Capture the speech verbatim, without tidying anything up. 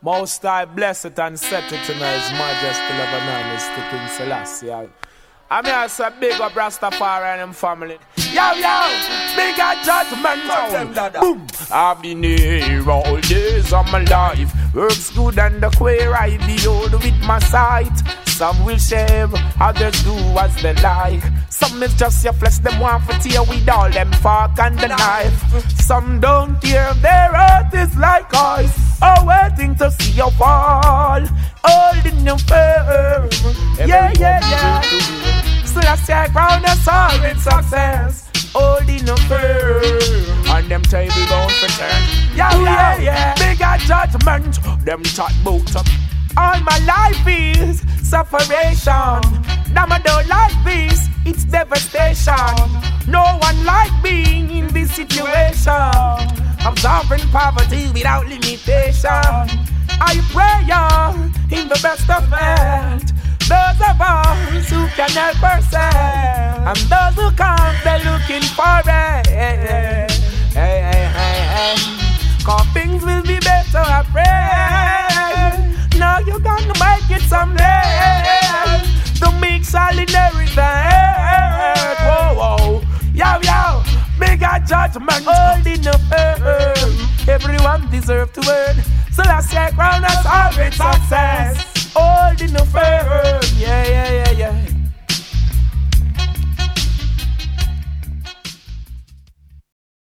Most I bless it and set it in His Majesty Lebanon is the King Selassie. I mean, I say big up Rastafari and them family. Yo, yo, big up judgment. Boom. I've been here all days of my life. Works good and the queer I behold with my sight. Some will share, others do as they like. Some is just your flesh, them want to tear with all them fork and the knife. Some don't care, their earth is like ice. Oh, waiting to see you fall. Holding you firm. Yeah, yeah, yeah. So that's your crown of all with success. Holding you firm. And them table bound for turn. Yeah, yeah, yeah. Bigger judgment. Them chat bout up. All my life is separation. Damn, I don't like this, it's devastation. No one like being in this situation. Absorbing poverty without limitation. I pray in the best of health. Those of us who can help ourselves, and those who can't, they're looking for it. Hey, hey, hey, hey. Cause things will be better, I pray. Now you're gonna make it someday. To make solid everything. Whoa, whoa. Yo, yo. Bigger judgment. Holding the firm. Everyone deserves to earn. So that's your crown, that's all with success. Holding the firm. Yeah, yeah, yeah, yeah.